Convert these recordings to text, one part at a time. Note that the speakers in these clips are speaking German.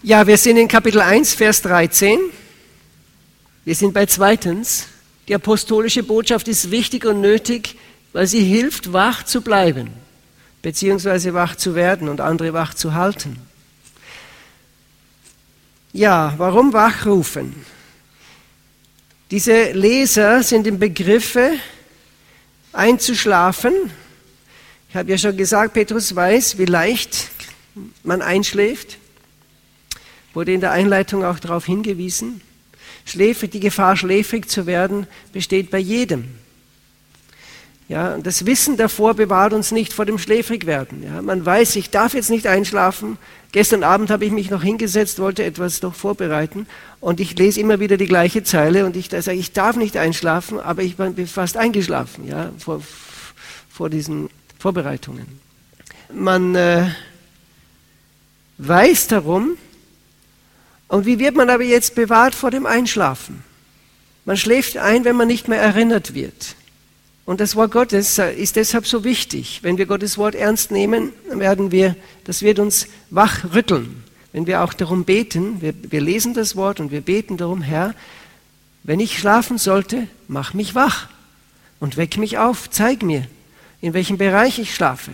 Ja, wir sind in Kapitel 1, Vers 13. Wir sind bei zweitens. Die apostolische Botschaft ist wichtig und nötig, weil sie hilft, wach zu bleiben, beziehungsweise wach zu werden und andere wach zu halten. Ja, warum wachrufen? Diese Leser sind im Begriffe, einzuschlafen. Ich habe ja schon gesagt, Petrus weiß, wie leicht man einschläft. Wurde in der Einleitung auch darauf hingewiesen. Die Gefahr, schläfrig zu werden, besteht bei jedem. Ja, und das Wissen davor bewahrt uns nicht vor dem Schläfrigwerden. Ja, man weiß, ich darf jetzt nicht einschlafen. Gestern Abend habe ich mich noch hingesetzt, wollte etwas noch vorbereiten und ich lese immer wieder die gleiche Zeile und ich sage, ich darf nicht einschlafen, aber ich bin fast eingeschlafen, ja, vor diesen Vorbereitungen. Man weiß darum. Und wie wird man aber jetzt bewahrt vor dem Einschlafen? Man schläft ein, wenn man nicht mehr erinnert wird. Und das Wort Gottes ist deshalb so wichtig. Wenn wir Gottes Wort ernst nehmen, das wird uns wachrütteln. Wenn wir auch darum beten, wir lesen das Wort und wir beten darum, Herr, wenn ich schlafen sollte, mach mich wach und weck mich auf, zeig mir, in welchem Bereich ich schlafe.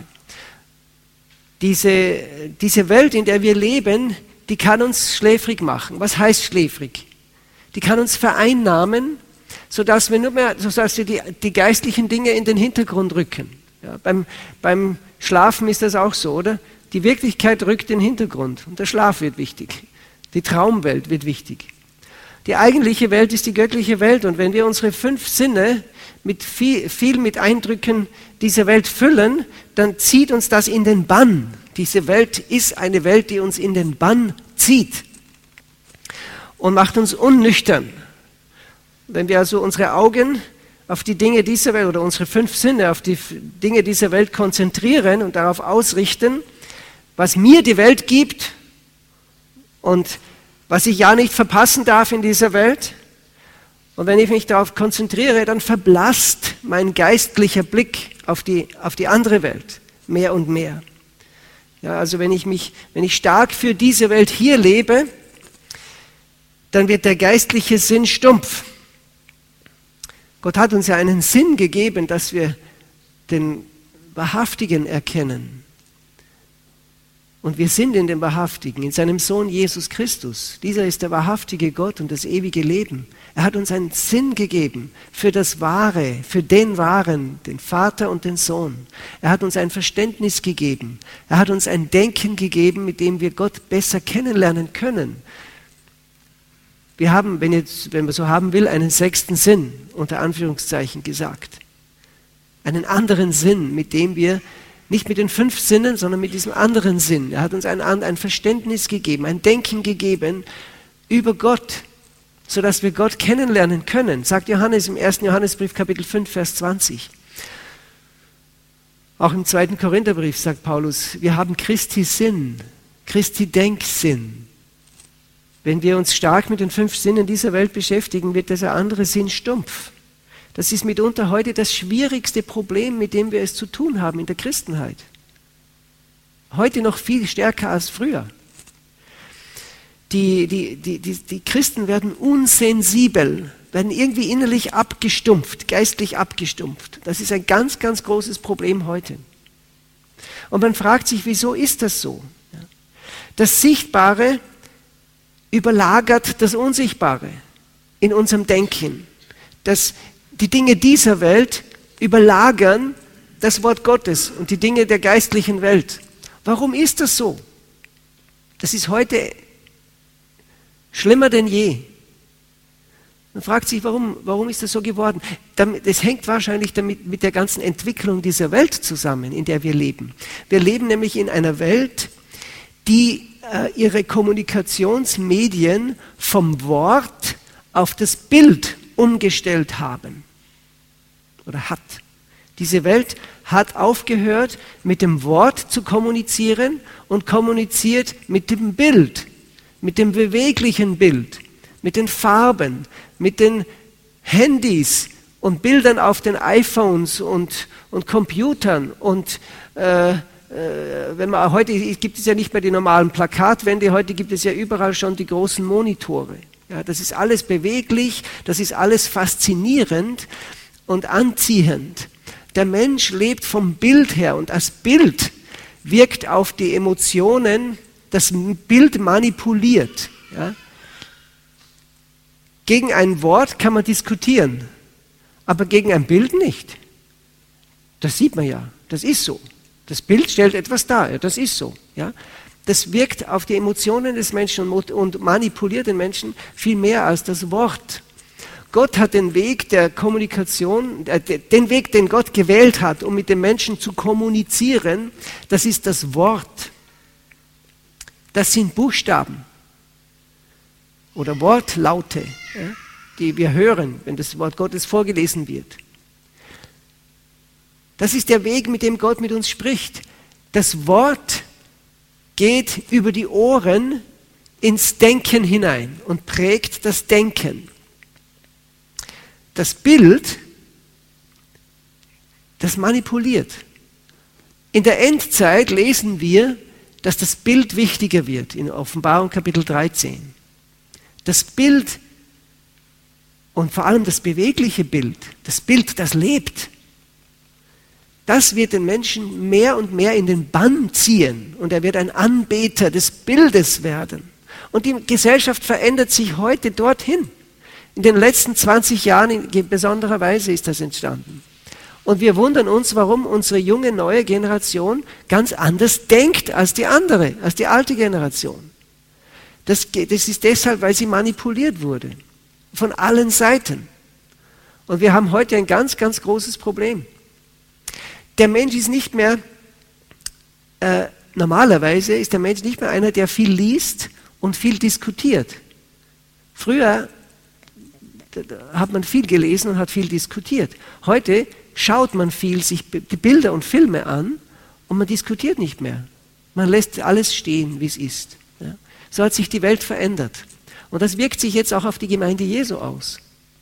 Diese Welt, in der wir leben, die kann uns schläfrig machen. Was heißt schläfrig? Die kann uns vereinnahmen, sodass wir die geistlichen Dinge in den Hintergrund rücken. Ja, beim Schlafen ist das auch so, oder? Die Wirklichkeit rückt in den Hintergrund und der Schlaf wird wichtig. Die Traumwelt wird wichtig. Die eigentliche Welt ist die göttliche Welt und wenn wir unsere 5 Sinne mit viel mit Eindrücken dieser Welt füllen, dann zieht uns das in den Bann. Diese Welt ist eine Welt, die uns in den Bann zieht und macht uns unnüchtern. Wenn wir also unsere Augen auf die Dinge dieser Welt oder unsere 5 Sinne auf die Dinge dieser Welt konzentrieren und darauf ausrichten, was mir die Welt gibt und was ich ja nicht verpassen darf in dieser Welt, und wenn ich mich darauf konzentriere, dann verblasst mein geistlicher Blick auf die andere Welt mehr und mehr. Ja, also wenn ich stark für diese Welt hier lebe, dann wird der geistliche Sinn stumpf. Gott hat uns ja einen Sinn gegeben, dass wir den Wahrhaftigen erkennen. Und wir sind in dem Wahrhaftigen, in seinem Sohn Jesus Christus. Dieser ist der wahrhaftige Gott und das ewige Leben. Er hat uns einen Sinn gegeben für das Wahre, für den Wahren, den Vater und den Sohn. Er hat uns ein Verständnis gegeben. Er hat uns ein Denken gegeben, mit dem wir Gott besser kennenlernen können. Wir haben, wenn man so haben will, einen 6. Sinn, unter Anführungszeichen gesagt. Einen anderen Sinn, mit dem wir nicht mit den 5 Sinnen, sondern mit diesem anderen Sinn. Er hat uns ein Verständnis gegeben, ein Denken gegeben über Gott, sodass wir Gott kennenlernen können, sagt Johannes im 1. Johannesbrief, Kapitel 5, Vers 20. Auch im 2. Korintherbrief sagt Paulus, wir haben Christi Sinn, Christi Denksinn. Wenn wir uns stark mit den 5 Sinnen dieser Welt beschäftigen, wird dieser andere Sinn stumpf. Das ist mitunter heute das schwierigste Problem, mit dem wir es zu tun haben in der Christenheit. Heute noch viel stärker als früher. Die Christen werden unsensibel, werden irgendwie innerlich abgestumpft, geistlich abgestumpft. Das ist ein ganz, ganz großes Problem heute. Und man fragt sich, wieso ist das so? Das Sichtbare überlagert das Unsichtbare in unserem Denken. Die Dinge dieser Welt überlagern das Wort Gottes und die Dinge der geistlichen Welt. Warum ist das so? Das ist heute schlimmer denn je. Man fragt sich, warum ist das so geworden? Das hängt wahrscheinlich mit der ganzen Entwicklung dieser Welt zusammen, in der wir leben. Wir leben nämlich in einer Welt, die ihre Kommunikationsmedien vom Wort auf das Bild umgestellt haben. Oder hat. Diese Welt hat aufgehört, mit dem Wort zu kommunizieren und kommuniziert mit dem Bild, mit dem beweglichen Bild, mit den Farben, mit den Handys und Bildern auf den iPhones und Computern und Heute gibt es ja nicht mehr die normalen Plakatwände, heute gibt es ja überall schon die großen Monitore. Ja, das ist alles beweglich, das ist alles faszinierend und anziehend. Der Mensch lebt vom Bild her und das Bild wirkt auf die Emotionen, das Bild manipuliert. Ja. Gegen ein Wort kann man diskutieren, aber gegen ein Bild nicht. Das sieht man ja, das ist so. Das Bild stellt etwas dar, ja, das ist so. Ja. Das wirkt auf die Emotionen des Menschen und manipuliert den Menschen viel mehr als das Wort. Gott hat den Weg der Kommunikation, den Weg, den Gott gewählt hat, um mit den Menschen zu kommunizieren, das ist das Wort. Das sind Buchstaben oder Wortlaute, ja, die wir hören, wenn das Wort Gottes vorgelesen wird. Das ist der Weg, mit dem Gott mit uns spricht. Das Wort geht über die Ohren ins Denken hinein und prägt das Denken. Das Bild, das manipuliert. In der Endzeit lesen wir, dass das Bild wichtiger wird, in Offenbarung Kapitel 13. Das Bild und vor allem das bewegliche Bild, das lebt, das wird den Menschen mehr und mehr in den Bann ziehen und er wird ein Anbeter des Bildes werden. Und die Gesellschaft verändert sich heute dorthin. In den letzten 20 Jahren in besonderer Weise ist das entstanden. Und wir wundern uns, warum unsere junge, neue Generation ganz anders denkt als die andere, als die alte Generation. Das ist deshalb, weil sie manipuliert wurde. Von allen Seiten. Und wir haben heute ein ganz, ganz großes Problem. Der Mensch ist nicht mehr, normalerweise ist der Mensch nicht mehr einer, der viel liest und viel diskutiert. Früher hat man viel gelesen und hat viel diskutiert. Heute schaut man viel sich die Bilder und Filme an und man diskutiert nicht mehr. Man lässt alles stehen, wie es ist. Ja. So hat sich die Welt verändert. Und das wirkt sich jetzt auch auf die Gemeinde Jesu aus.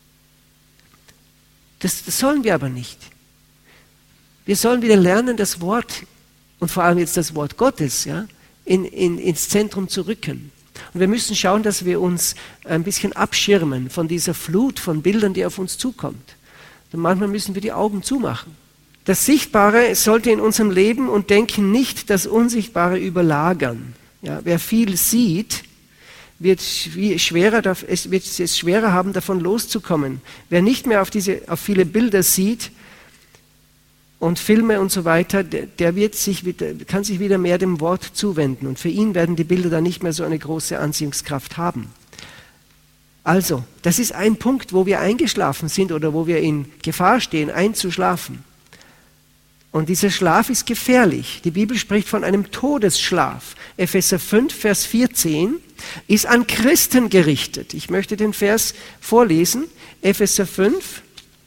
Das sollen wir aber nicht. Wir sollen wieder lernen, das Wort, und vor allem jetzt das Wort Gottes, ja, ins Zentrum zu rücken. Und wir müssen schauen, dass wir uns ein bisschen abschirmen von dieser Flut von Bildern, die auf uns zukommt. Und manchmal müssen wir die Augen zumachen. Das Sichtbare sollte in unserem Leben und Denken nicht das Unsichtbare überlagern. Ja, wer viel sieht, wird es schwerer haben, davon loszukommen. Wer nicht mehr auf viele Bilder sieht und Filme und so weiter, der kann sich wieder mehr dem Wort zuwenden. Und für ihn werden die Bilder dann nicht mehr so eine große Anziehungskraft haben. Also, das ist ein Punkt, wo wir eingeschlafen sind oder wo wir in Gefahr stehen, einzuschlafen. Und dieser Schlaf ist gefährlich. Die Bibel spricht von einem Todesschlaf. Epheser 5, Vers 14 ist an Christen gerichtet. Ich möchte den Vers vorlesen. Epheser 5,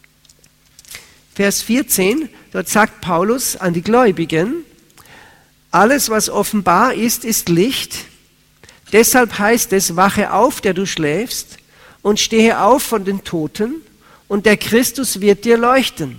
Vers 14, dort sagt Paulus an die Gläubigen, alles, was offenbar ist, ist Licht. Deshalb heißt es, wache auf, der du schläfst, und stehe auf von den Toten, und der Christus wird dir leuchten.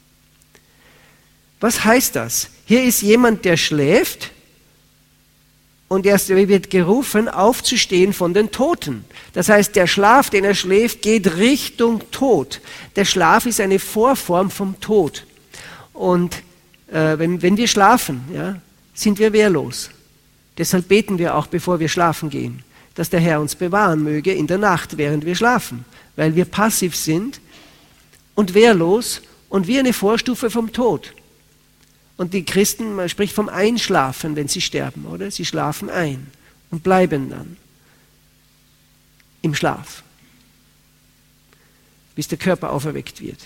Was heißt das? Hier ist jemand, der schläft, und er wird gerufen, aufzustehen von den Toten. Das heißt, der Schlaf, den er schläft, geht Richtung Tod. Der Schlaf ist eine Vorform vom Tod. Und wenn wir schlafen, ja, sind wir wehrlos. Deshalb beten wir auch, bevor wir schlafen gehen, dass der Herr uns bewahren möge in der Nacht, während wir schlafen, weil wir passiv sind und wehrlos und wie eine Vorstufe vom Tod. Und die Christen, man spricht vom Einschlafen, wenn sie sterben, oder? Sie schlafen ein und bleiben dann im Schlaf, bis der Körper auferweckt wird.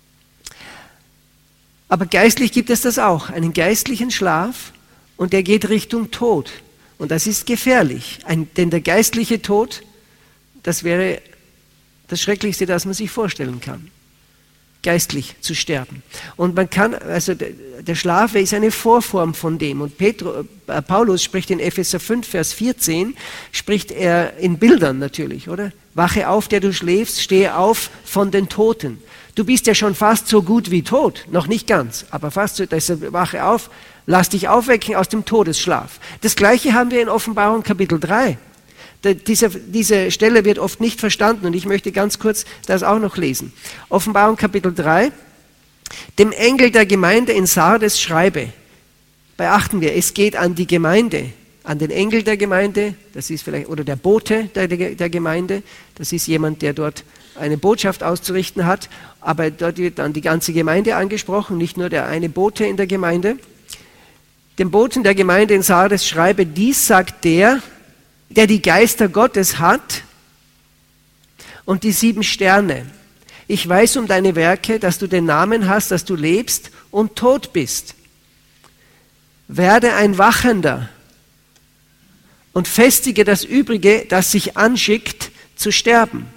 Aber geistlich gibt es das auch, einen geistlichen Schlaf, und der geht Richtung Tod. Und das ist gefährlich, denn der geistliche Tod, das wäre das Schrecklichste, das man sich vorstellen kann. geistlich zu sterben. Und man kann, also der Schlaf ist eine Vorform von dem. Und Paulus spricht in Epheser 5, Vers 14, spricht er in Bildern natürlich, oder? Wache auf, der du schläfst, stehe auf von den Toten. Du bist ja schon fast so gut wie tot, noch nicht ganz, aber fast so, deshalb wache auf, lass dich aufwecken aus dem Todesschlaf. Das Gleiche haben wir in Offenbarung Kapitel 3. Diese Stelle wird oft nicht verstanden und ich möchte ganz kurz das auch noch lesen. Offenbarung Kapitel 3. Dem Engel der Gemeinde in Sardes schreibe. Beachten wir, es geht an die Gemeinde, an den Engel der Gemeinde, das ist vielleicht, oder der Bote der Gemeinde, das ist jemand, der dort eine Botschaft auszurichten hat, aber dort wird dann die ganze Gemeinde angesprochen, nicht nur der eine Bote in der Gemeinde. Dem Boten der Gemeinde in Sardes schreibe, dies sagt der die Geister Gottes hat und die 7 Sterne. Ich weiß um deine Werke, dass du den Namen hast, dass du lebst und tot bist. Werde ein Wachender und festige das Übrige, das sich anschickt, zu sterben.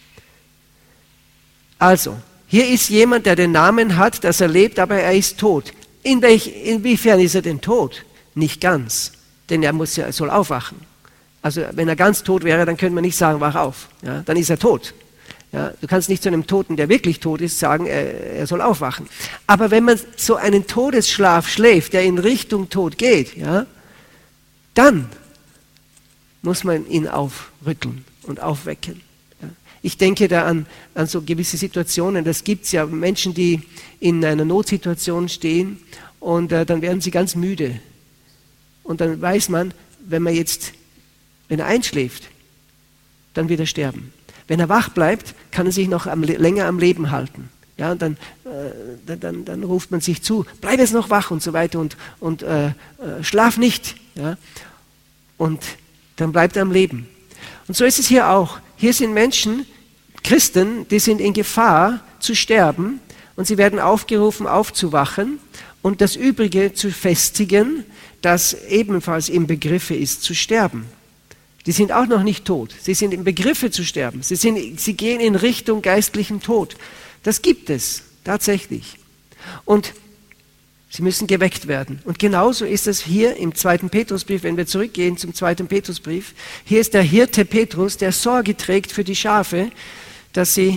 Also, hier ist jemand, der den Namen hat, dass er lebt, aber er ist tot. Inwiefern ist er denn tot? Nicht ganz, denn er soll aufwachen. Also wenn er ganz tot wäre, dann könnte man nicht sagen, wach auf. Ja, dann ist er tot. Ja, du kannst nicht zu einem Toten, der wirklich tot ist, sagen, er soll aufwachen. Aber wenn man so einen Todesschlaf schläft, der in Richtung Tod geht, ja, dann muss man ihn aufrütteln und aufwecken. Ja. Ich denke da an so gewisse Situationen, das gibt es ja, Menschen, die in einer Notsituation stehen und dann werden sie ganz müde. Und dann weiß man, wenn er einschläft, dann wird er sterben. Wenn er wach bleibt, kann er sich noch länger am Leben halten. Ja, und dann ruft man sich zu, bleib jetzt noch wach und so weiter und schlaf nicht. Ja? Und dann bleibt er am Leben. Und so ist es hier auch. Hier sind Menschen, Christen, die sind in Gefahr zu sterben und sie werden aufgerufen, aufzuwachen und das Übrige zu festigen, das ebenfalls im Begriffe ist, zu sterben. Die sind auch noch nicht tot. Sie sind im Begriffe zu sterben. Sie gehen in Richtung geistlichen Tod. Das gibt es tatsächlich. Und sie müssen geweckt werden. Und genauso ist es hier im 2. Petrusbrief, wenn wir zurückgehen zum 2. Petrusbrief. Hier ist der Hirte Petrus, der Sorge trägt für die Schafe, dass sie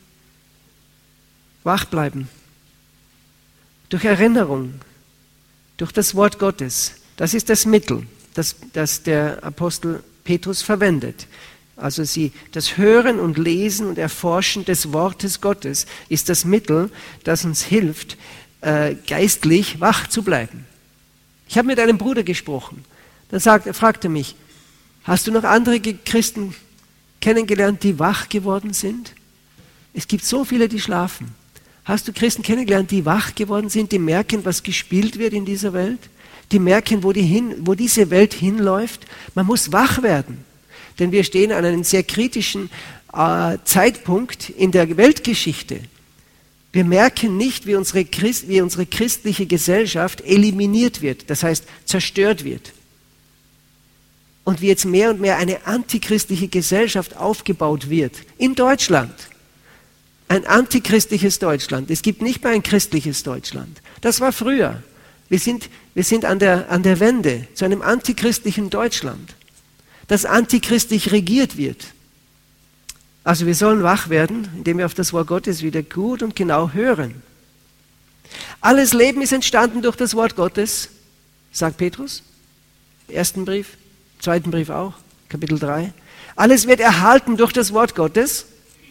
wach bleiben. Durch Erinnerung, durch das Wort Gottes. Das ist das Mittel, das der Apostel Petrus verwendet. Also das Hören und Lesen und Erforschen des Wortes Gottes ist das Mittel, das uns hilft, geistlich wach zu bleiben. Ich habe mit einem Bruder gesprochen. Er fragte mich, hast du noch andere Christen kennengelernt, die wach geworden sind? Es gibt so viele, die schlafen. Hast du Christen kennengelernt, die wach geworden sind, die merken, was gespielt wird in dieser Welt? Die merken, wo diese Welt hinläuft. Man muss wach werden, denn wir stehen an einem sehr kritischen Zeitpunkt in der Weltgeschichte. Wir merken nicht, wie unsere christliche Gesellschaft eliminiert wird, das heißt zerstört wird. Und wie jetzt mehr und mehr eine antichristliche Gesellschaft aufgebaut wird. In Deutschland. Ein antichristliches Deutschland. Es gibt nicht mehr ein christliches Deutschland. Das war früher. Wir sind an der Wende zu einem antichristlichen Deutschland, das antichristlich regiert wird. Also wir sollen wach werden, indem wir auf das Wort Gottes wieder gut und genau hören. Alles Leben ist entstanden durch das Wort Gottes, sagt Petrus, im 1. Brief, im 2. Brief auch, Kapitel 3. Alles wird erhalten durch das Wort Gottes.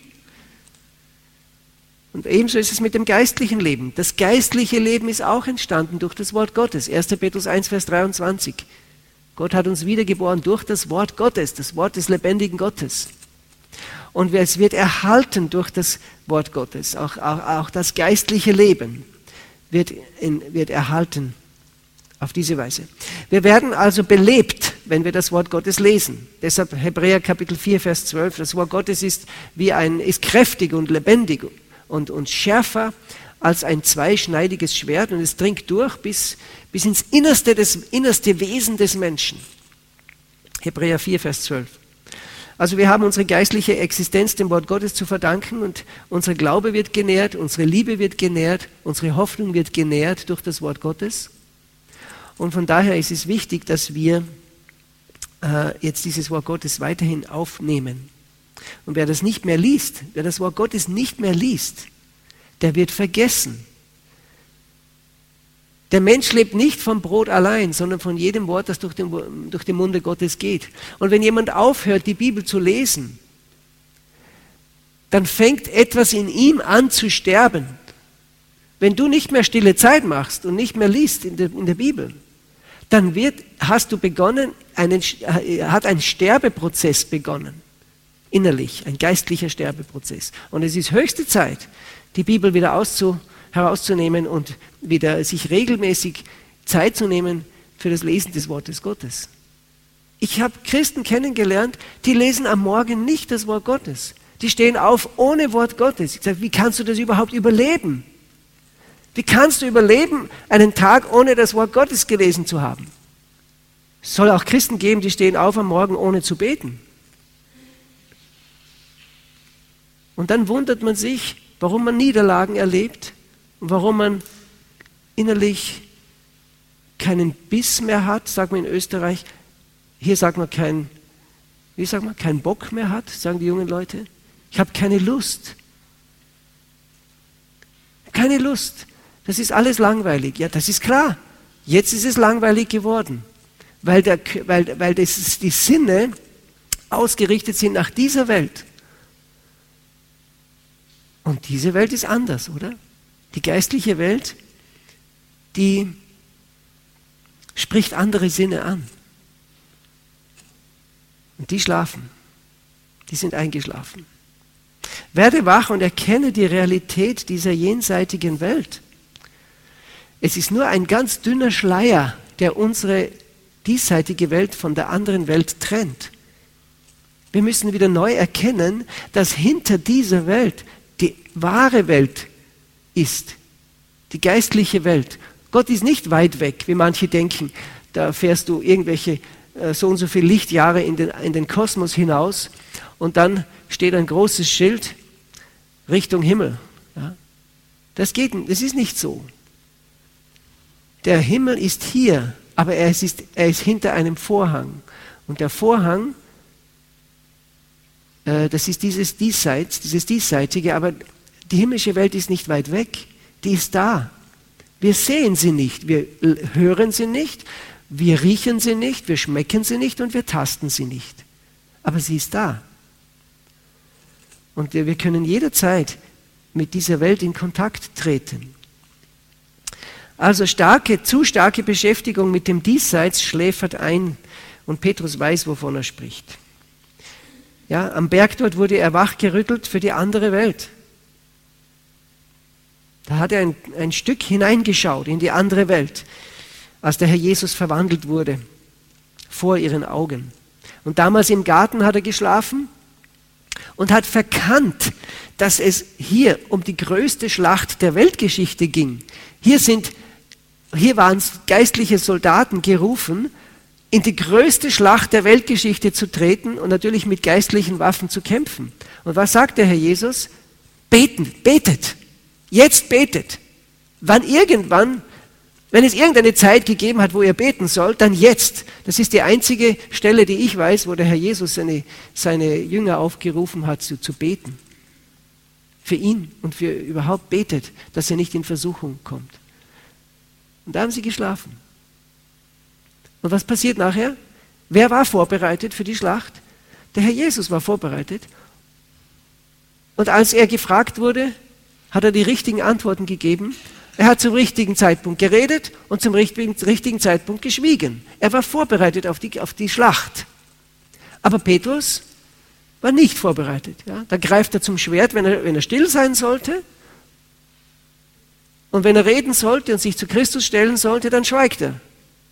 Und ebenso ist es mit dem geistlichen Leben. Das geistliche Leben ist auch entstanden durch das Wort Gottes. 1. Petrus 1, Vers 23. Gott hat uns wiedergeboren durch das Wort Gottes, das Wort des lebendigen Gottes. Und es wird erhalten durch das Wort Gottes. Auch das geistliche Leben wird erhalten auf diese Weise. Wir werden also belebt, wenn wir das Wort Gottes lesen. Deshalb Hebräer Kapitel 4, Vers 12. Das Wort Gottes ist kräftig und lebendig und schärfer als ein zweischneidiges Schwert und es dringt durch bis ins innerste Wesen des Menschen. Hebräer 4, Vers 12. Also wir haben unsere geistliche Existenz dem Wort Gottes zu verdanken und unser Glaube wird genährt, unsere Liebe wird genährt, unsere Hoffnung wird genährt durch das Wort Gottes. Und von daher ist es wichtig, dass wir jetzt dieses Wort Gottes weiterhin aufnehmen. Und wer das nicht mehr liest, wer das Wort Gottes nicht mehr liest, der wird vergessen. Der Mensch lebt nicht vom Brot allein, sondern von jedem Wort, das durch den Munde Gottes geht. Und wenn jemand aufhört, die Bibel zu lesen, dann fängt etwas in ihm an zu sterben. Wenn du nicht mehr stille Zeit machst und nicht mehr liest in der Bibel, dann hat ein Sterbeprozess begonnen, innerlich, ein geistlicher Sterbeprozess. Und es ist höchste Zeit, die Bibel wieder herauszunehmen und wieder sich regelmäßig Zeit zu nehmen für das Lesen des Wortes Gottes. Ich habe Christen kennengelernt, die lesen am Morgen nicht das Wort Gottes. Die stehen auf ohne Wort Gottes. Ich sage, wie kannst du das überhaupt überleben? Wie kannst du überleben, einen Tag ohne das Wort Gottes gelesen zu haben? Es soll auch Christen geben, die stehen auf am Morgen ohne zu beten. Und dann wundert man sich, warum man Niederlagen erlebt und warum man innerlich keinen Biss mehr hat, sagt man in Österreich. Hier sagt man keinen Bock mehr hat, sagen die jungen Leute. Ich habe keine Lust. Keine Lust. Das ist alles langweilig. Ja, das ist klar. Jetzt ist es langweilig geworden, weil die Sinne ausgerichtet sind nach dieser Welt. Und diese Welt ist anders, oder? Die geistliche Welt, die spricht andere Sinne an. Und die schlafen. Die sind eingeschlafen. Werde wach und erkenne die Realität dieser jenseitigen Welt. Es ist nur ein ganz dünner Schleier, der unsere diesseitige Welt von der anderen Welt trennt. Wir müssen wieder neu erkennen, dass hinter dieser Welt die wahre Welt ist, die geistliche Welt. Gott ist nicht weit weg, wie manche denken. Da fährst du irgendwelche so und so viele Lichtjahre in den Kosmos hinaus und dann steht ein großes Schild Richtung Himmel. Ja? Das ist nicht so. Der Himmel ist hier, aber er ist hinter einem Vorhang. Und der Vorhang, das ist dieses Diesseitige, aber die himmlische Welt ist nicht weit weg, die ist da. Wir sehen sie nicht, wir hören sie nicht, wir riechen sie nicht, wir schmecken sie nicht und wir tasten sie nicht. Aber sie ist da. Und wir können jederzeit mit dieser Welt in Kontakt treten. Also zu starke Beschäftigung mit dem Diesseits schläfert ein und Petrus weiß, wovon er spricht. Ja, am Berg dort wurde er wachgerüttelt für die andere Welt. Da hat er ein Stück hineingeschaut in die andere Welt, als der Herr Jesus verwandelt wurde, vor ihren Augen. Und damals im Garten hat er geschlafen und hat verkannt, dass es hier um die größte Schlacht der Weltgeschichte ging. Hier waren geistliche Soldaten gerufen, in die größte Schlacht der Weltgeschichte zu treten und natürlich mit geistlichen Waffen zu kämpfen. Und was sagt der Herr Jesus? Betet. Jetzt betet. Wenn es irgendeine Zeit gegeben hat, wo ihr beten sollt, dann jetzt. Das ist die einzige Stelle, die ich weiß, wo der Herr Jesus seine Jünger aufgerufen hat, zu beten. Für ihn und für überhaupt betet, dass er nicht in Versuchung kommt. Und da haben sie geschlafen. Und was passiert nachher? Wer war vorbereitet für die Schlacht? Der Herr Jesus war vorbereitet. Und als er gefragt wurde, hat er die richtigen Antworten gegeben. Er hat zum richtigen Zeitpunkt geredet und zum richtigen Zeitpunkt geschwiegen. Er war vorbereitet auf die Schlacht. Aber Petrus war nicht vorbereitet. Ja? Da greift er zum Schwert, wenn er still sein sollte. Und wenn er reden sollte und sich zu Christus stellen sollte, dann schweigt er.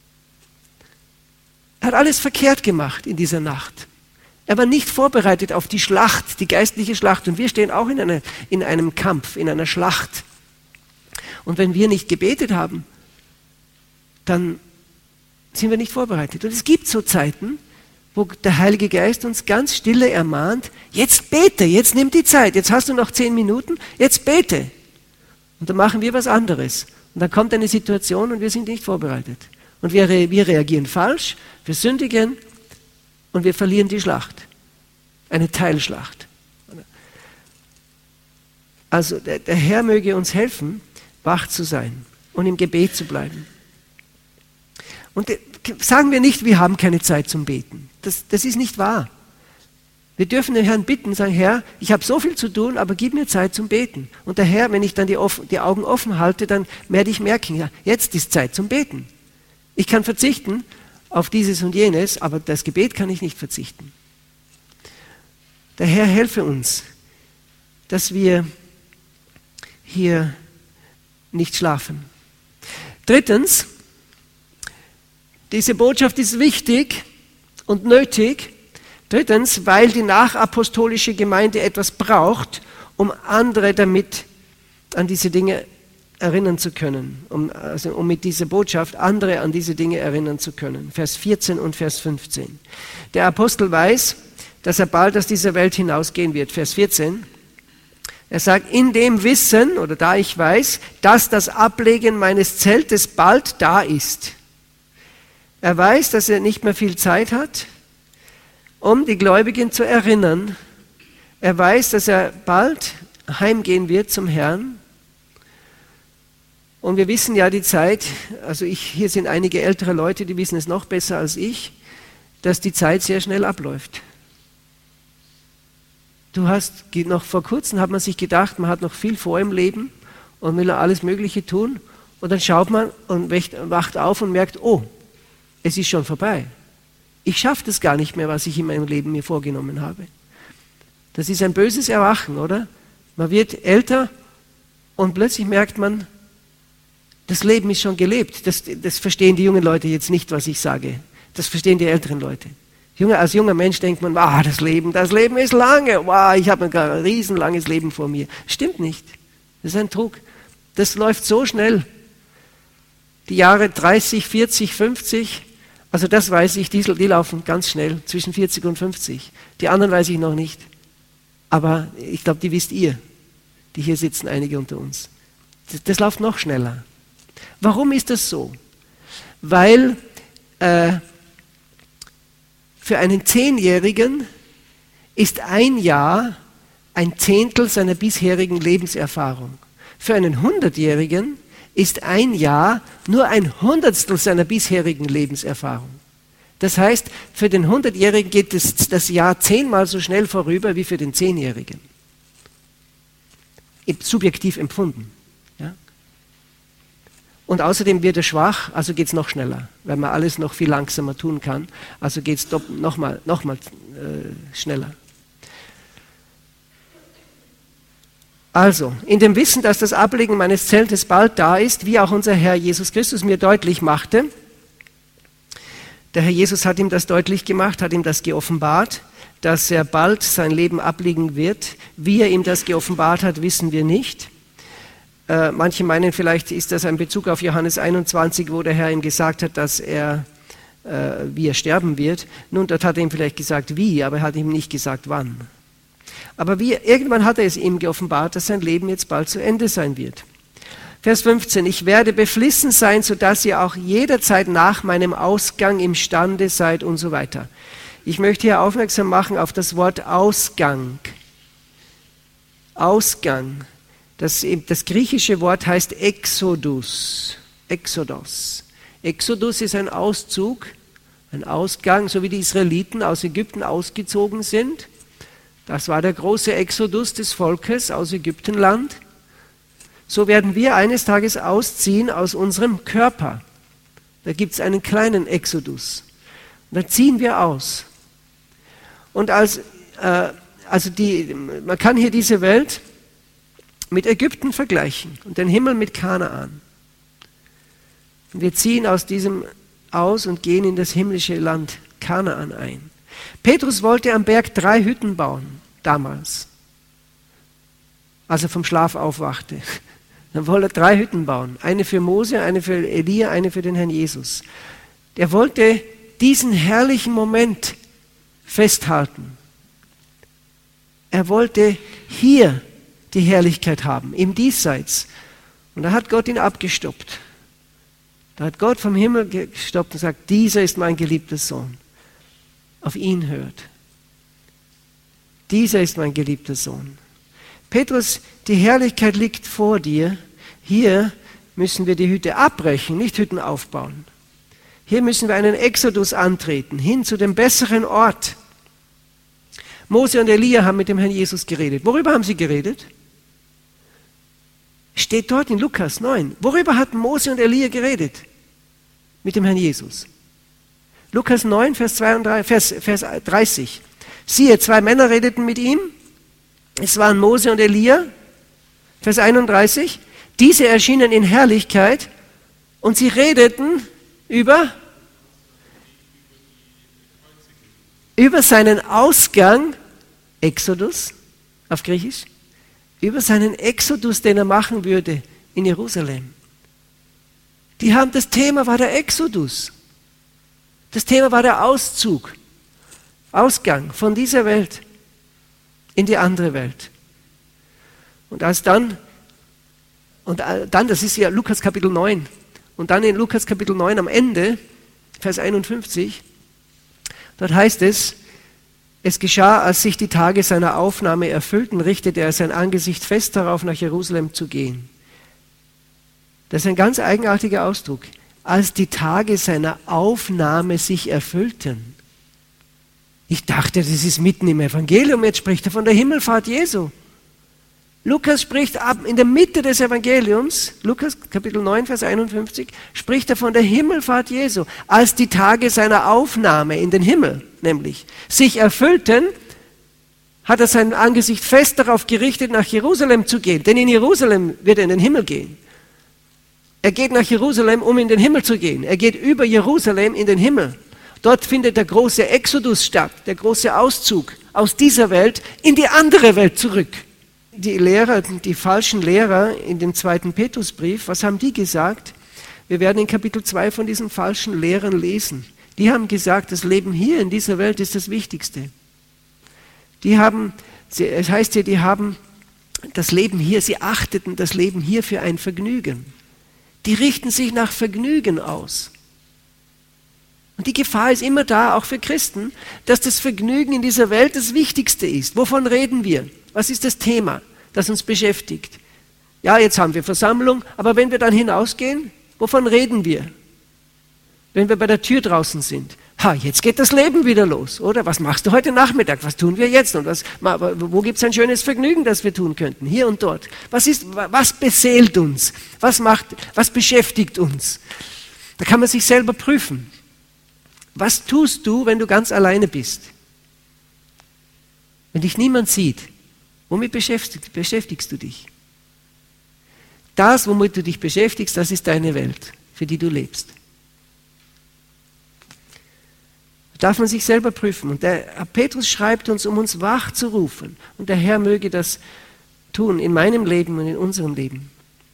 Er hat alles verkehrt gemacht in dieser Nacht. Er war nicht vorbereitet auf die Schlacht, die geistliche Schlacht. Und wir stehen auch in einem Kampf, in einer Schlacht. Und wenn wir nicht gebetet haben, dann sind wir nicht vorbereitet. Und es gibt so Zeiten, wo der Heilige Geist uns ganz stille ermahnt, jetzt bete, jetzt nimm die Zeit, jetzt hast du noch 10 Minuten, jetzt bete. Und dann machen wir was anderes. Und dann kommt eine Situation und wir sind nicht vorbereitet. Und wir reagieren falsch, wir sündigen und wir verlieren die Schlacht. Eine Teilschlacht. Also der Herr möge uns helfen, wach zu sein und im Gebet zu bleiben. Und sagen wir nicht, wir haben keine Zeit zum Beten. Das ist nicht wahr. Wir dürfen den Herrn bitten, sagen, Herr, ich habe so viel zu tun, aber gib mir Zeit zum Beten. Und der Herr, wenn ich dann die Augen offen halte, dann werde ich merken, ja, jetzt ist Zeit zum Beten. Ich kann verzichten auf dieses und jenes, aber das Gebet kann ich nicht verzichten. Der Herr helfe uns, dass wir hier nicht schlafen. Drittens, diese Botschaft ist wichtig und nötig. Drittens, weil die nachapostolische Gemeinde etwas braucht, um andere damit an diese Dinge erinnern zu können, um mit dieser Botschaft andere an diese Dinge erinnern zu können. Vers 14 und Vers 15. Der Apostel weiß, dass er bald aus dieser Welt hinausgehen wird. Vers 14. Er sagt, in dem Wissen, oder da ich weiß, dass das Ablegen meines Zeltes bald da ist. Er weiß, dass er nicht mehr viel Zeit hat, um die Gläubigen zu erinnern. Er weiß, dass er bald heimgehen wird zum Herrn. Und wir wissen ja die Zeit, also hier sind einige ältere Leute, die wissen es noch besser als ich, dass die Zeit sehr schnell abläuft. Noch vor kurzem hat man sich gedacht, man hat noch viel vor im Leben und will alles Mögliche tun. Und dann schaut man und wacht auf und merkt, oh, es ist schon vorbei. Ich schaffe das gar nicht mehr, was ich in meinem Leben mir vorgenommen habe. Das ist ein böses Erwachen, oder? Man wird älter und plötzlich merkt man, das Leben ist schon gelebt. Das verstehen die jungen Leute jetzt nicht, was ich sage. Das verstehen die älteren Leute. Als junger Mensch denkt man, das Leben ist lange. Ich habe ein riesenlanges Leben vor mir. Stimmt nicht. Das ist ein Trug. Das läuft so schnell. Die Jahre 30, 40, 50, also das weiß ich, die laufen ganz schnell, zwischen 40 und 50. Die anderen weiß ich noch nicht. Aber ich glaube, die wisst ihr, die hier sitzen, einige unter uns. Das läuft noch schneller. Warum ist das so? Weil für einen 10-Jährigen ist ein Jahr ein Zehntel seiner bisherigen Lebenserfahrung. Für einen 100-Jährigen ist ein Jahr nur ein Hundertstel seiner bisherigen Lebenserfahrung. Das heißt, für den 100-Jährigen geht das Jahr 10-mal so schnell vorüber wie für den 10-Jährigen. Subjektiv empfunden. Ja? Und außerdem wird er schwach, also geht es noch schneller, weil man alles noch viel langsamer tun kann. Also geht es noch mal schneller. Also, in dem Wissen, dass das Ablegen meines Zeltes bald da ist, wie auch unser Herr Jesus Christus mir deutlich machte, der Herr Jesus hat ihm das deutlich gemacht, hat ihm das geoffenbart, dass er bald sein Leben ablegen wird. Wie er ihm das geoffenbart hat, wissen wir nicht. Manche meinen, vielleicht ist das ein Bezug auf Johannes 21, wo der Herr ihm gesagt hat, dass wie er sterben wird. Nun, dort hat er ihm vielleicht gesagt, wie, aber er hat ihm nicht gesagt, wann. Aber irgendwann hat er es ihm geoffenbart, dass sein Leben jetzt bald zu Ende sein wird. Vers 15, ich werde beflissen sein, sodass ihr auch jederzeit nach meinem Ausgang imstande seid und so weiter. Ich möchte hier aufmerksam machen auf das Wort Ausgang. Ausgang. Das griechische Wort heißt Exodus. Exodus. Exodus ist ein Auszug, ein Ausgang, so wie die Israeliten aus Ägypten ausgezogen sind. Das war der große Exodus des Volkes aus Ägyptenland. So werden wir eines Tages ausziehen aus unserem Körper. Da gibt es einen kleinen Exodus. Und da ziehen wir aus. Und man kann hier diese Welt mit Ägypten vergleichen und den Himmel mit Kanaan. Und wir ziehen aus diesem aus und gehen in das himmlische Land Kanaan ein. Petrus wollte am Berg 3 Hütten bauen, damals, als er vom Schlaf aufwachte. Dann wollte er 3 Hütten bauen, eine für Mose, eine für Elia, eine für den Herrn Jesus. Er wollte diesen herrlichen Moment festhalten. Er wollte hier die Herrlichkeit haben, im Diesseits. Und da hat Gott ihn abgestoppt. Da hat Gott vom Himmel gestoppt und sagt, dieser ist mein geliebter Sohn. Auf ihn hört. Dieser ist mein geliebter Sohn. Petrus, die Herrlichkeit liegt vor dir. Hier müssen wir die Hütte abbrechen, nicht Hütten aufbauen. Hier müssen wir einen Exodus antreten, hin zu dem besseren Ort. Mose und Elia haben mit dem Herrn Jesus geredet. Worüber haben sie geredet? Steht dort in Lukas 9. Worüber hat Mose und Elia geredet? Mit dem Herrn Jesus. Lukas 9, Vers 30. Siehe, 2 Männer redeten mit ihm. Es waren Mose und Elia. Vers 31. Diese erschienen in Herrlichkeit und sie redeten über seinen Ausgang, Exodus auf Griechisch, über seinen Exodus, den er machen würde in Jerusalem. Das Thema war der Exodus. Das Thema war der Auszug, Ausgang von dieser Welt in die andere Welt. Und dann, das ist ja Lukas Kapitel 9, und dann in Lukas Kapitel 9 am Ende, Vers 51, dort heißt es, es geschah, als sich die Tage seiner Aufnahme erfüllten, richtete er sein Angesicht fest darauf, nach Jerusalem zu gehen. Das ist ein ganz eigenartiger Ausdruck. Als die Tage seiner Aufnahme sich erfüllten. Ich dachte, das ist mitten im Evangelium, jetzt spricht er von der Himmelfahrt Jesu. Lukas spricht ab in der Mitte des Evangeliums, Lukas Kapitel 9, Vers 51, spricht er von der Himmelfahrt Jesu. Als die Tage seiner Aufnahme in den Himmel, nämlich, sich erfüllten, hat er sein Angesicht fest darauf gerichtet, nach Jerusalem zu gehen. Denn in Jerusalem wird er in den Himmel gehen. Er geht nach Jerusalem, um in den Himmel zu gehen. Er geht über Jerusalem in den Himmel. Dort findet der große Exodus statt, der große Auszug aus dieser Welt in die andere Welt zurück. Die falschen Lehrer in dem 2. Petrusbrief, was haben die gesagt? Wir werden in Kapitel 2 von diesen falschen Lehrern lesen. Die haben gesagt, das Leben hier in dieser Welt ist das Wichtigste. Es heißt hier, die haben das Leben hier, sie achteten das Leben hier für ein Vergnügen. Die richten sich nach Vergnügen aus. Und die Gefahr ist immer da, auch für Christen, dass das Vergnügen in dieser Welt das Wichtigste ist. Wovon reden wir? Was ist das Thema, das uns beschäftigt? Ja, jetzt haben wir Versammlung, aber wenn wir dann hinausgehen, wovon reden wir? Wenn wir bei der Tür draußen sind. Jetzt geht das Leben wieder los, oder? Was machst du heute Nachmittag? Was tun wir jetzt? Und wo gibt es ein schönes Vergnügen, das wir tun könnten? Hier und dort. Was beseelt uns? Was beschäftigt uns? Da kann man sich selber prüfen. Was tust du, wenn du ganz alleine bist? Wenn dich niemand sieht, womit beschäftigst du dich? Das, womit du dich beschäftigst, das ist deine Welt, für die du lebst. Darf man sich selber prüfen. Und der Petrus schreibt uns, um uns wach zu rufen. Und der Herr möge das tun in meinem Leben und in unserem Leben.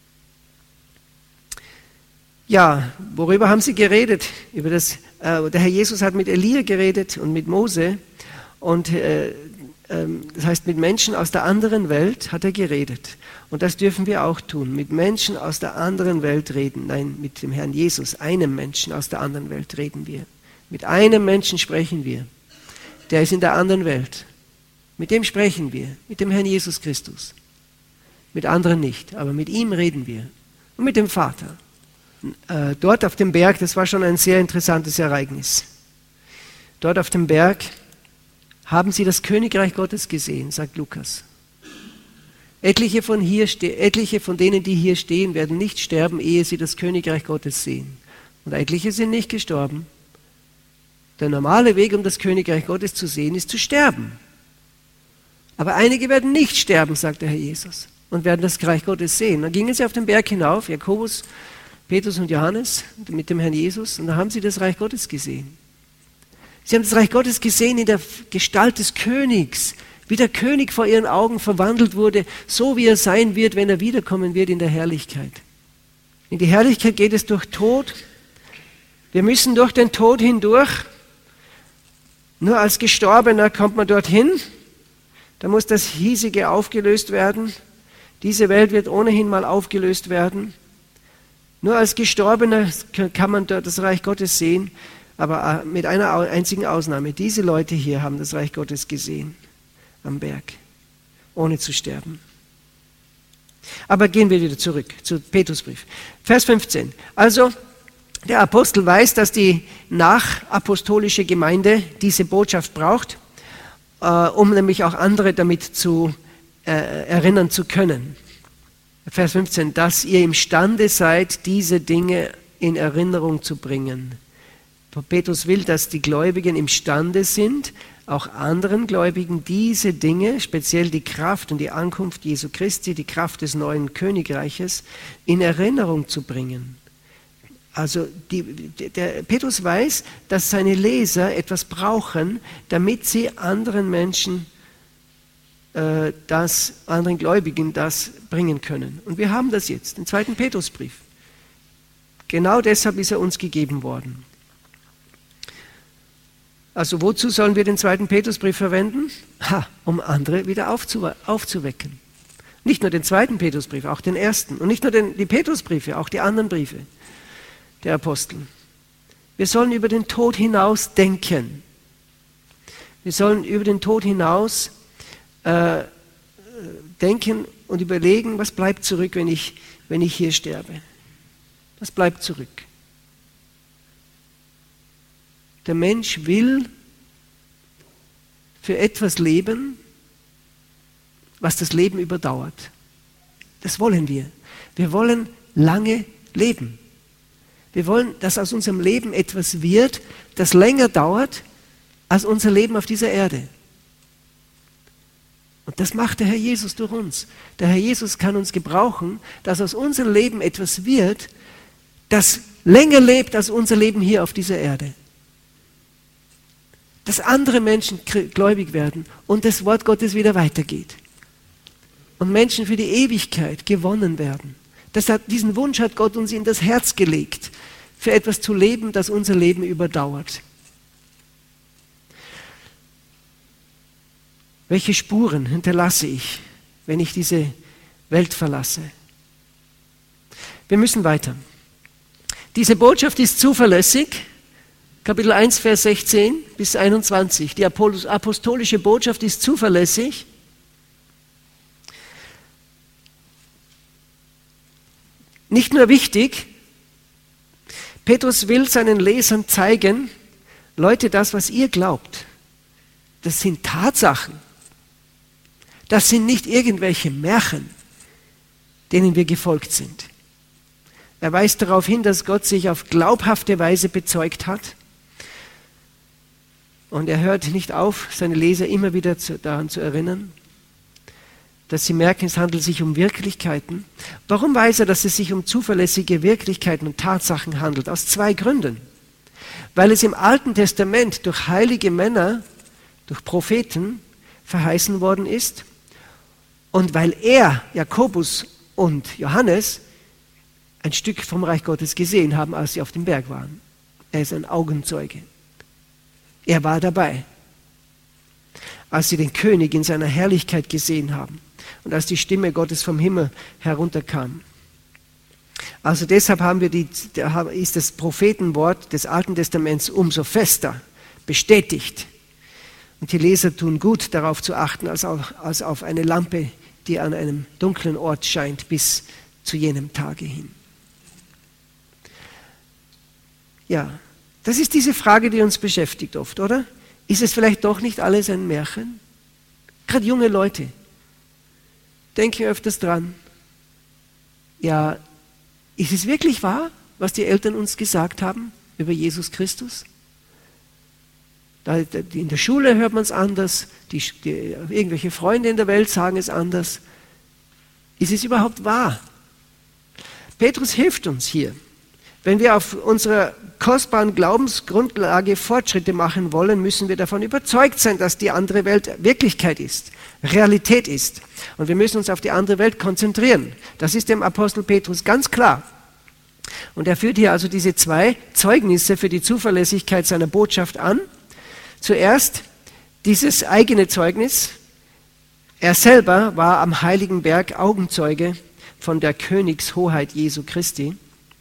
Ja, worüber haben sie geredet? Der Herr Jesus hat mit Elia geredet und mit Mose. Und das heißt, mit Menschen aus der anderen Welt hat er geredet. Und das dürfen wir auch tun. Mit Menschen aus der anderen Welt reden. Nein, mit dem Herrn Jesus, einem Menschen aus der anderen Welt reden wir. Mit einem Menschen sprechen wir, der ist in der anderen Welt. Mit dem sprechen wir, mit dem Herrn Jesus Christus. Mit anderen nicht, aber mit ihm reden wir. Und mit dem Vater. Dort auf dem Berg, das war schon ein sehr interessantes Ereignis. Dort auf dem Berg haben sie das Königreich Gottes gesehen, sagt Lukas. Etliche von denen, die hier stehen, werden nicht sterben, ehe sie das Königreich Gottes sehen. Und etliche sind nicht gestorben. Der normale Weg, um das Königreich Gottes zu sehen, ist zu sterben. Aber einige werden nicht sterben, sagt der Herr Jesus, und werden das Reich Gottes sehen. Dann gingen sie auf den Berg hinauf, Jakobus, Petrus und Johannes, mit dem Herrn Jesus, und da haben sie das Reich Gottes gesehen. Sie haben das Reich Gottes gesehen in der Gestalt des Königs, wie der König vor ihren Augen verwandelt wurde, so wie er sein wird, wenn er wiederkommen wird in der Herrlichkeit. In die Herrlichkeit geht es durch Tod. Wir müssen durch den Tod hindurch. Nur als Gestorbener kommt man dorthin. Da muss das Hiesige aufgelöst werden. Diese Welt wird ohnehin mal aufgelöst werden. Nur als Gestorbener kann man dort das Reich Gottes sehen, aber mit einer einzigen Ausnahme. Diese Leute hier haben das Reich Gottes gesehen am Berg, ohne zu sterben. Aber gehen wir wieder zurück zu Petrusbrief. Vers 15. Also, der Apostel weiß, dass die nachapostolische Gemeinde diese Botschaft braucht, um nämlich auch andere damit zu erinnern zu können. Vers 15, dass ihr imstande seid, diese Dinge in Erinnerung zu bringen. Petrus will, dass die Gläubigen imstande sind, auch anderen Gläubigen diese Dinge, speziell die Kraft und die Ankunft Jesu Christi, die Kraft des neuen Königreiches, in Erinnerung zu bringen. Also der Petrus weiß, dass seine Leser etwas brauchen, damit sie anderen Menschen, anderen Gläubigen das bringen können. Und wir haben das jetzt, den 2. Petrusbrief. Genau deshalb ist er uns gegeben worden. Also wozu sollen wir den 2. Petrusbrief verwenden? Um andere wieder aufzuwecken. Nicht nur den 2. Petrusbrief, auch den 1. Und nicht nur die Petrusbriefe, auch die anderen Briefe der Apostel. Wir sollen über den Tod hinaus denken. Wir sollen über den Tod hinaus denken und überlegen, was bleibt zurück, wenn ich hier sterbe. Was bleibt zurück? Der Mensch will für etwas leben, was das Leben überdauert. Das wollen wir. Wir wollen lange leben. Wir wollen, dass aus unserem Leben etwas wird, das länger dauert als unser Leben auf dieser Erde. Und das macht der Herr Jesus durch uns. Der Herr Jesus kann uns gebrauchen, dass aus unserem Leben etwas wird, das länger lebt als unser Leben hier auf dieser Erde. Dass andere Menschen gläubig werden und das Wort Gottes wieder weitergeht. Und Menschen für die Ewigkeit gewonnen werden. Diesen Wunsch hat Gott uns in das Herz gelegt, für etwas zu leben, das unser Leben überdauert. Welche Spuren hinterlasse ich, wenn ich diese Welt verlasse? Wir müssen weiter. Diese Botschaft ist zuverlässig. Kapitel 1, Vers 16 bis 21. Die apostolische Botschaft ist zuverlässig. Nicht nur wichtig, Petrus will seinen Lesern zeigen, Leute, das, was ihr glaubt, das sind Tatsachen. Das sind nicht irgendwelche Märchen, denen wir gefolgt sind. Er weist darauf hin, dass Gott sich auf glaubhafte Weise bezeugt hat. Und er hört nicht auf, seine Leser immer wieder daran zu erinnern, dass sie merken, es handelt sich um Wirklichkeiten. Warum weiß er, dass es sich um zuverlässige Wirklichkeiten und Tatsachen handelt? Aus 2 Gründen. Weil es im Alten Testament durch heilige Männer, durch Propheten verheißen worden ist und weil er, Jakobus und Johannes, ein Stück vom Reich Gottes gesehen haben, als sie auf dem Berg waren. Er ist ein Augenzeuge. Er war dabei, als sie den König in seiner Herrlichkeit gesehen haben und als die Stimme Gottes vom Himmel herunterkam. Also deshalb ist das Prophetenwort des Alten Testaments umso fester bestätigt. Und die Leser tun gut, darauf zu achten, als auf eine Lampe, die an einem dunklen Ort scheint, bis zu jenem Tage hin. Ja, das ist diese Frage, die uns beschäftigt oft, oder? Ist es vielleicht doch nicht alles ein Märchen? Gerade junge Leute denken öfters dran. Ja, ist es wirklich wahr, was die Eltern uns gesagt haben über Jesus Christus? In der Schule hört man es anders, irgendwelche Freunde in der Welt sagen es anders. Ist es überhaupt wahr? Petrus hilft uns hier. Wenn wir auf unserer kostbaren Glaubensgrundlage Fortschritte machen wollen, müssen wir davon überzeugt sein, dass die andere Welt Wirklichkeit ist, Realität ist. Und wir müssen uns auf die andere Welt konzentrieren. Das ist dem Apostel Petrus ganz klar. Und er führt hier also diese 2 Zeugnisse für die Zuverlässigkeit seiner Botschaft an. Zuerst dieses eigene Zeugnis. Er selber war am Heiligen Berg Augenzeuge von der Königshoheit Jesu Christi.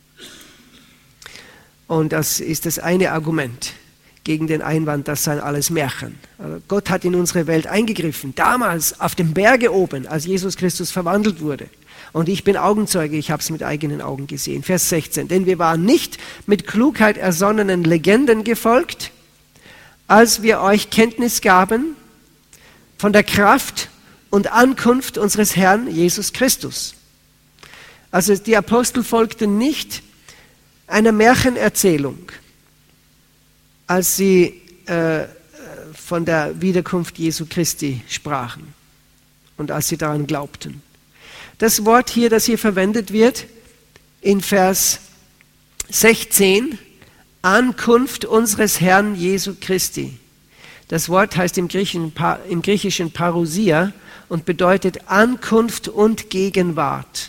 Und das ist das eine Argument gegen den Einwand, das seien alles Märchen. Also Gott hat in unsere Welt eingegriffen, damals auf dem Berge oben, als Jesus Christus verwandelt wurde. Und ich bin Augenzeuge, ich habe es mit eigenen Augen gesehen. Vers 16, denn wir waren nicht mit Klugheit ersonnenen Legenden gefolgt, als wir euch Kenntnis gaben von der Kraft und Ankunft unseres Herrn Jesus Christus. Also die Apostel folgten nicht einer Märchenerzählung, als sie von der Wiederkunft Jesu Christi sprachen und als sie daran glaubten. Das Wort hier, das hier verwendet wird in Vers 16, Ankunft unseres Herrn Jesu Christi. Das Wort heißt im Griechischen Parousia und bedeutet Ankunft und Gegenwart.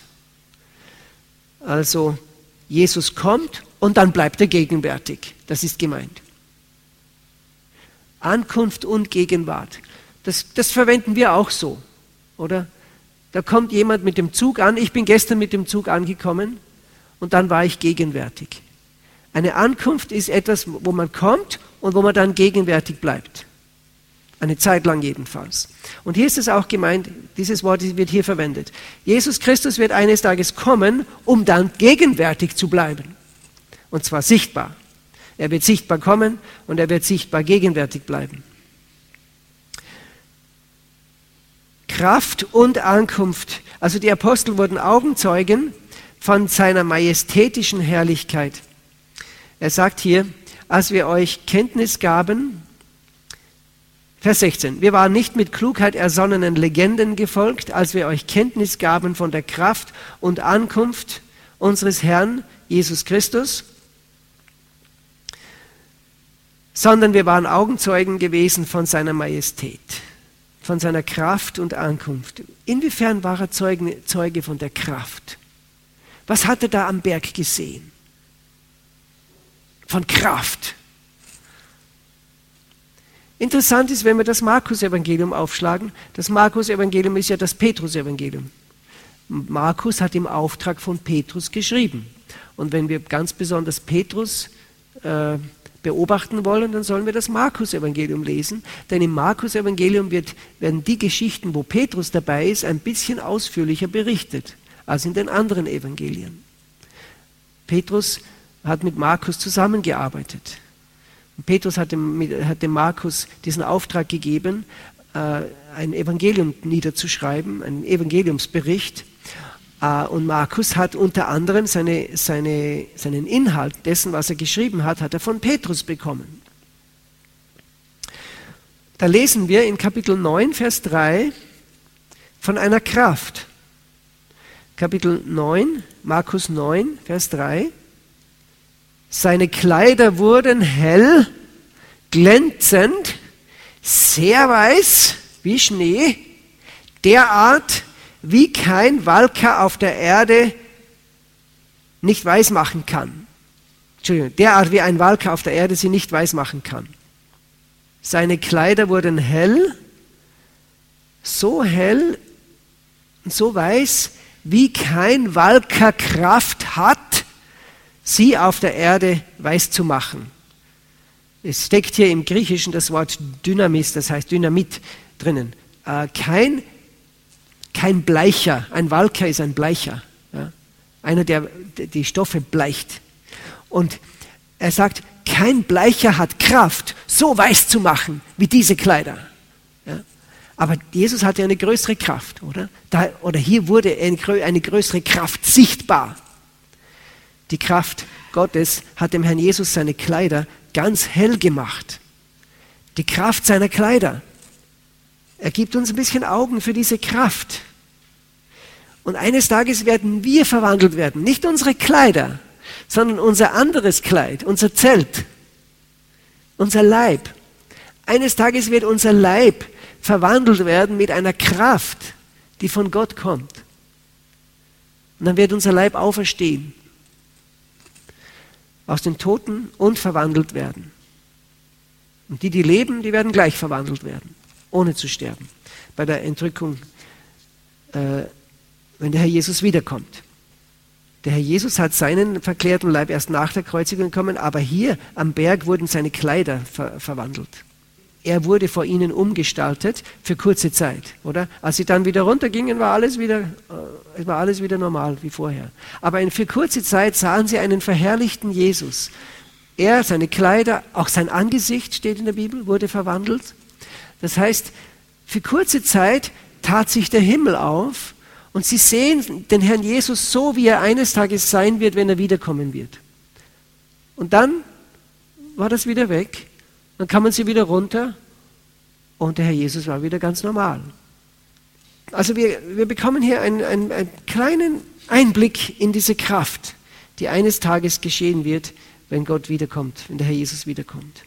Also Jesus kommt und dann bleibt er gegenwärtig. Das ist gemeint. Ankunft und Gegenwart. Das verwenden wir auch so, oder? Da kommt jemand mit dem Zug an. Ich bin gestern mit dem Zug angekommen und dann war ich gegenwärtig. Eine Ankunft ist etwas, wo man kommt und wo man dann gegenwärtig bleibt. Eine Zeit lang jedenfalls. Und hier ist es auch gemeint, dieses Wort wird hier verwendet. Jesus Christus wird eines Tages kommen, um dann gegenwärtig zu bleiben. Und zwar sichtbar. Er wird sichtbar kommen und er wird sichtbar gegenwärtig bleiben. Kraft und Ankunft. Also die Apostel wurden Augenzeugen von seiner majestätischen Herrlichkeit. Er sagt hier, als wir euch Kenntnis gaben, Vers 16, wir waren nicht mit Klugheit ersonnenen Legenden gefolgt, als wir euch Kenntnis gaben von der Kraft und Ankunft unseres Herrn Jesus Christus, sondern wir waren Augenzeugen gewesen von seiner Majestät, von seiner Kraft und Ankunft. Inwiefern war er Zeuge von der Kraft? Was hat er da am Berg gesehen? Von Kraft. Interessant ist, wenn wir das Markus-Evangelium aufschlagen. Das Markus-Evangelium ist ja das Petrus-Evangelium. Markus hat im Auftrag von Petrus geschrieben. Und wenn wir ganz besonders Petrus beobachten wollen, dann sollen wir das Markus-Evangelium lesen. Denn im Markus-Evangelium werden die Geschichten, wo Petrus dabei ist, ein bisschen ausführlicher berichtet als in den anderen Evangelien. Petrus hat mit Markus zusammengearbeitet. Und Petrus hat dem Markus diesen Auftrag gegeben, ein Evangelium niederzuschreiben, einen Evangeliumsbericht. Und Markus hat unter anderem seinen Inhalt dessen, was er geschrieben hat, hat er von Petrus bekommen. Da lesen wir in Kapitel 9, Vers 3 von einer Kraft. Kapitel 9, Markus 9, Vers 3. Seine Kleider wurden hell, glänzend, sehr weiß wie Schnee, derart, wie kein Walker auf der Erde nicht weiß machen kann. Entschuldigung, derart wie ein Walker auf der Erde sie nicht weiß machen kann. Seine Kleider wurden hell und so weiß, wie kein Walker Kraft hat, sie auf der Erde weiß zu machen. Es steckt hier im Griechischen das Wort Dynamis, das heißt Dynamit drinnen. Kein Bleicher, ein Walker ist ein Bleicher. Ja? Einer, der die Stoffe bleicht. Und er sagt, kein Bleicher hat Kraft, so weiß zu machen wie diese Kleider. Ja? Aber Jesus hatte eine größere Kraft, oder? Hier wurde eine größere Kraft sichtbar. Die Kraft Gottes hat dem Herrn Jesus seine Kleider ganz hell gemacht. Die Kraft seiner Kleider. Er gibt uns ein bisschen Augen für diese Kraft. Und eines Tages werden wir verwandelt werden. Nicht unsere Kleider, sondern unser anderes Kleid, unser Zelt, unser Leib. Eines Tages wird unser Leib verwandelt werden mit einer Kraft, die von Gott kommt. Und dann wird unser Leib auferstehen, aus den Toten und verwandelt werden. Und die leben, die werden gleich verwandelt werden, ohne zu sterben. Bei der Entrückung, wenn der Herr Jesus wiederkommt. Der Herr Jesus hat seinen verklärten Leib erst nach der Kreuzigung bekommen, aber hier am Berg wurden seine Kleider verwandelt. Er wurde vor ihnen umgestaltet für kurze Zeit, oder? Als sie dann wieder runtergingen, war alles wieder normal wie vorher. Aber für kurze Zeit sahen sie einen verherrlichten Jesus. Er, seine Kleider, auch sein Angesicht, steht in der Bibel, wurde verwandelt. Das heißt, für kurze Zeit tat sich der Himmel auf und sie sehen den Herrn Jesus so, wie er eines Tages sein wird, wenn er wiederkommen wird. Und dann war das wieder weg. Dann kamen sie wieder runter und der Herr Jesus war wieder ganz normal. Also wir bekommen hier einen kleinen Einblick in diese Kraft, die eines Tages geschehen wird, wenn Gott wiederkommt, wenn der Herr Jesus wiederkommt.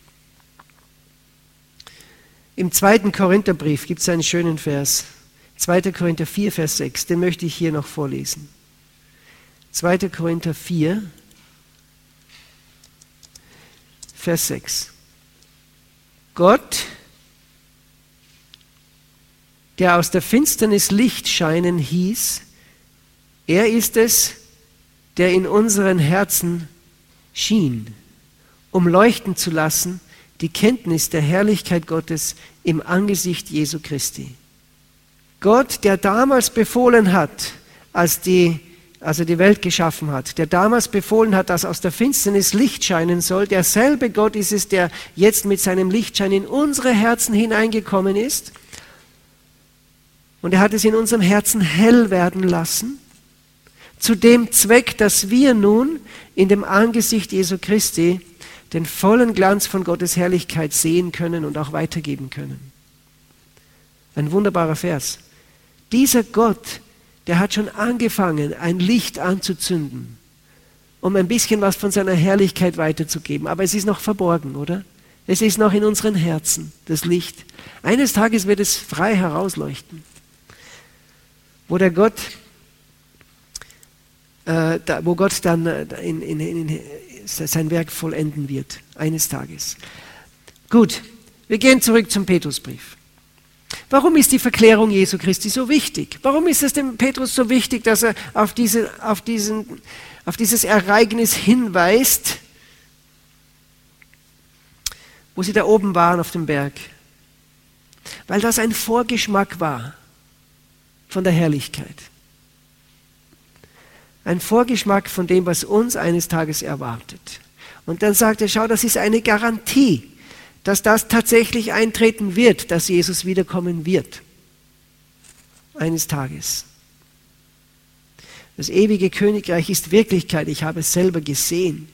Im 2. Korintherbrief gibt es einen schönen Vers, 2. Korinther 4, Vers 6, den möchte ich hier noch vorlesen. 2. Korinther 4, Vers 6. Gott, der aus der Finsternis Licht scheinen hieß, er ist es, der in unseren Herzen schien, um leuchten zu lassen die Kenntnis der Herrlichkeit Gottes im Angesicht Jesu Christi. Gott, der damals befohlen hat, als er die Welt geschaffen hat, der damals befohlen hat, dass aus der Finsternis Licht scheinen soll, derselbe Gott ist es, der jetzt mit seinem Lichtschein in unsere Herzen hineingekommen ist. Und er hat es in unserem Herzen hell werden lassen, zu dem Zweck, dass wir nun in dem Angesicht Jesu Christi den vollen Glanz von Gottes Herrlichkeit sehen können und auch weitergeben können. Ein wunderbarer Vers. Dieser Gott, der hat schon angefangen, ein Licht anzuzünden, um ein bisschen was von seiner Herrlichkeit weiterzugeben. Aber es ist noch verborgen, oder? Es ist noch in unseren Herzen, das Licht. Eines Tages wird es frei herausleuchten, wo Gott dann sein Werk vollenden wird, eines Tages. Gut, wir gehen zurück zum Petrusbrief. Warum ist die Verklärung Jesu Christi so wichtig? Warum ist es dem Petrus so wichtig, dass er auf dieses Ereignis hinweist, wo sie da oben waren auf dem Berg? Weil das ein Vorgeschmack war von der Herrlichkeit. Ein Vorgeschmack von dem, was uns eines Tages erwartet. Und dann sagt er, schau, das ist eine Garantie, dass das tatsächlich eintreten wird, dass Jesus wiederkommen wird. Eines Tages. Das ewige Königreich ist Wirklichkeit, ich habe es selber gesehen.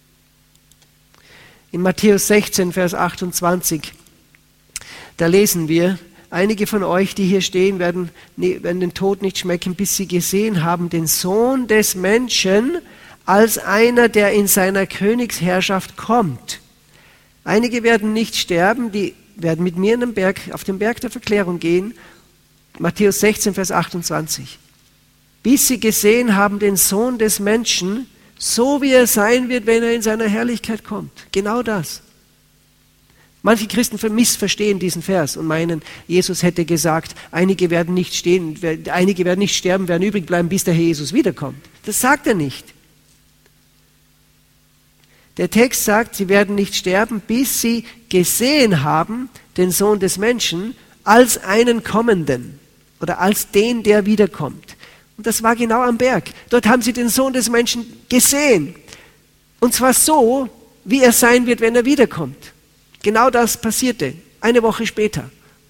In Matthäus 16, Vers 28, da lesen wir, einige von euch, die hier stehen, werden den Tod nicht schmecken, bis sie gesehen haben, den Sohn des Menschen als einer, der in seiner Königsherrschaft kommt. Einige werden nicht sterben, die werden mit mir auf den Berg der Verklärung gehen. Matthäus 16, Vers 28. Bis sie gesehen haben, den Sohn des Menschen, so wie er sein wird, wenn er in seiner Herrlichkeit kommt. Genau das. Manche Christen missverstehen diesen Vers und meinen, Jesus hätte gesagt, einige werden nicht sterben, werden übrig bleiben, bis der Herr Jesus wiederkommt. Das sagt er nicht. Der Text sagt, sie werden nicht sterben, bis sie gesehen haben, den Sohn des Menschen, als einen Kommenden oder als den, der wiederkommt. Und das war genau am Berg. Dort haben sie den Sohn des Menschen gesehen. Und zwar so, wie er sein wird, wenn er wiederkommt. Genau das passierte, eine Woche später.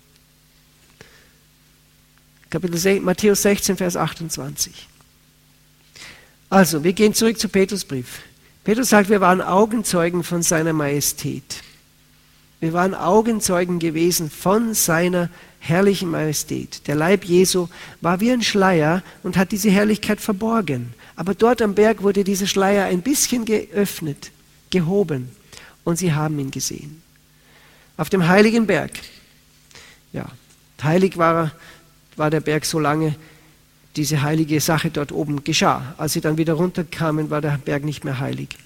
Matthäus 16, Vers 28. Also, wir gehen zurück zu Petrusbrief. Petrus sagt, wir waren Augenzeugen von seiner Majestät. Wir waren Augenzeugen gewesen von seiner herrlichen Majestät. Der Leib Jesu war wie ein Schleier und hat diese Herrlichkeit verborgen. Aber dort am Berg wurde dieser Schleier ein bisschen geöffnet, gehoben und sie haben ihn gesehen. Auf dem heiligen Berg. Ja, heilig war der Berg, solange diese heilige Sache dort oben geschah. Als sie dann wieder runterkamen, war der Berg nicht mehr heilig.